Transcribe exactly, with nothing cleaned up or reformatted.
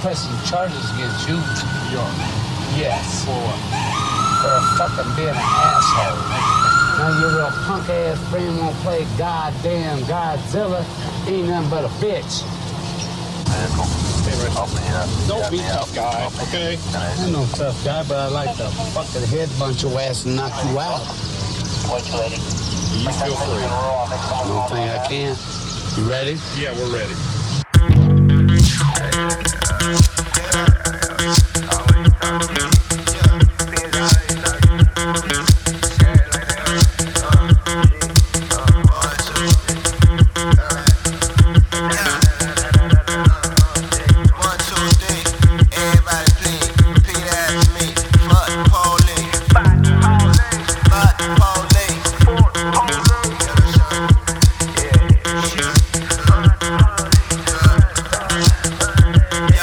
pressing charges against you. You are? Yes. For what? For fucking being an asshole. Now your little punk ass friend won't play goddamn Godzilla. Ain't nothing but a bitch. Hey, Rich. Don't be tough guy, okay? I'm no tough guy, but I like to fucking head bunch your ass and knock you out. You feel free. I don't think I can. You ready? Yeah, we're ready.